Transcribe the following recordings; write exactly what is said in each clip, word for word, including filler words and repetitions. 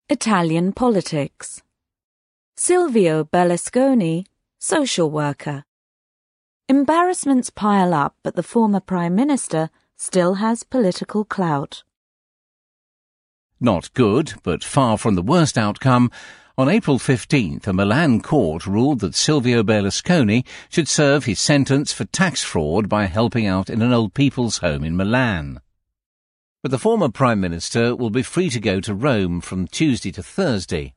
Italian politics. Silvio Berlusconi, social worker. Embarrassments pile up, but the former Prime Minister still has political clout. Not good, but far from the worst outcome. On April fifteenth, a Milan court ruled that Silvio Berlusconi should serve his sentence for tax fraud by helping out in an old people's home in Milan. But the former Prime Minister will be free to go to Rome from Tuesday to Thursday.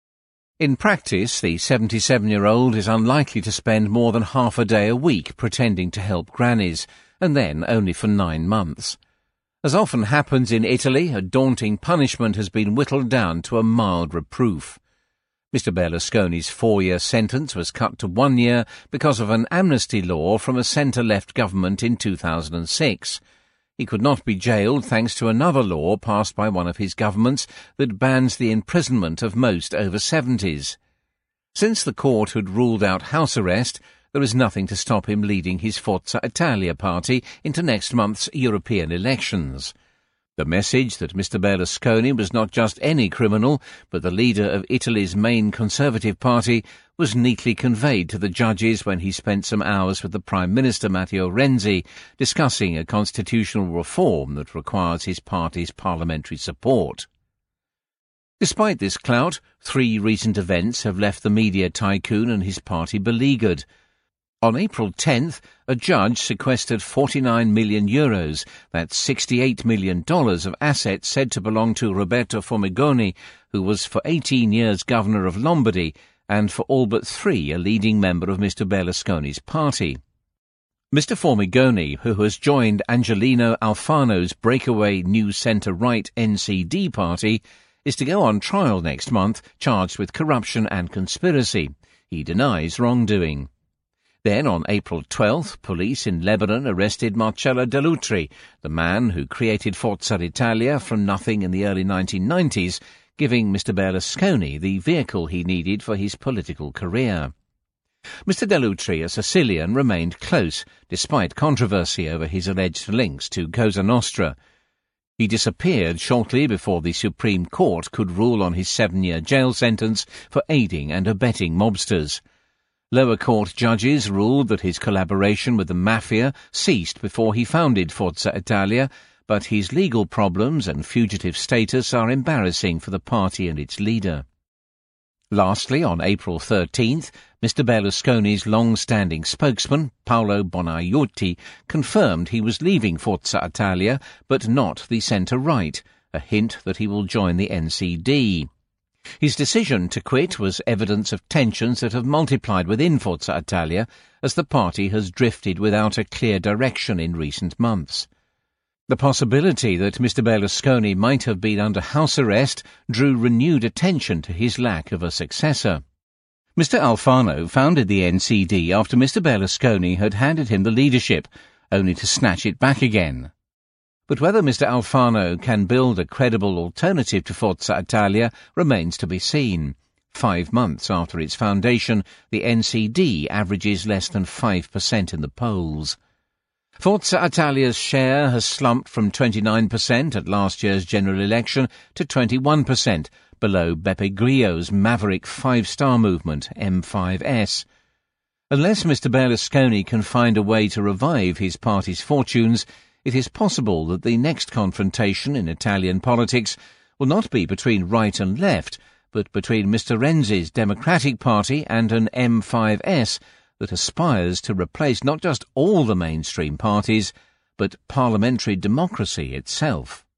In practice, the seventy-seven-year-old is unlikely to spend more than half a day a week pretending to help grannies, and then only for nine months. As often happens in Italy, a daunting punishment has been whittled down to a mild reproof. Mister Berlusconi's four-year sentence was cut to one year because of an amnesty law from a centre-left government in two thousand six. He could not be jailed thanks to another law passed by one of his governments that bans the imprisonment of most over seventies. Since the court had ruled out house arrest, there is nothing to stop him leading his Forza Italia party into next month's European elections. The message that Mister Berlusconi was not just any criminal, but the leader of Italy's main Conservative party, was neatly conveyed to the judges when he spent some hours with the Prime Minister Matteo Renzi discussing a constitutional reform that requires his party's parliamentary support. Despite this clout, three recent events have left the media tycoon and his party beleaguered. On April tenth, a judge sequestered forty-nine million euros, that's sixty-eight million dollars of assets said to belong to Roberto Formigoni, who was for eighteen years governor of Lombardy, and for all but three a leading member of Mister Berlusconi's party. Mister Formigoni, who has joined Angelino Alfano's breakaway new centre-right N C D party, is to go on trial next month, charged with corruption and conspiracy. He denies wrongdoing. Then, on April twelfth, police in Lebanon arrested Marcello Dell'Utri, the man who created Forza Italia from nothing in the early nineteen nineties, giving Mister Berlusconi the vehicle he needed for his political career. Mister Dell'Utri, a Sicilian, remained close, despite controversy over his alleged links to Cosa Nostra. He disappeared shortly before the Supreme Court could rule on his seven-year jail sentence for aiding and abetting mobsters. Lower court judges ruled that his collaboration with the mafia ceased before he founded Forza Italia, but his legal problems and fugitive status are embarrassing for the party and its leader. Lastly, on April thirteenth, Mister Berlusconi's long-standing spokesman, Paolo Bonaiuti, confirmed he was leaving Forza Italia, but not the centre-right, a hint that he will join the N C D. His decision to quit was evidence of tensions that have multiplied within Forza Italia as the party has drifted without a clear direction in recent months. The possibility that Mister Berlusconi might have been under house arrest drew renewed attention to his lack of a successor. Mister Alfano founded the N C D after Mister Berlusconi had handed him the leadership, only to snatch it back again. But whether Mister Alfano can build a credible alternative to Forza Italia remains to be seen. Five months after its foundation, the N C D averages less than five percent in the polls. Forza Italia's share has slumped from twenty-nine percent at last year's general election to twenty-one percent, below Beppe Grillo's maverick five-star movement, M five S. Unless Mister Berlusconi can find a way to revive his party's fortunes, it is possible that the next confrontation in Italian politics will not be between right and left, but between Mister Renzi's Democratic Party and an M five S that aspires to replace not just all the mainstream parties, but parliamentary democracy itself.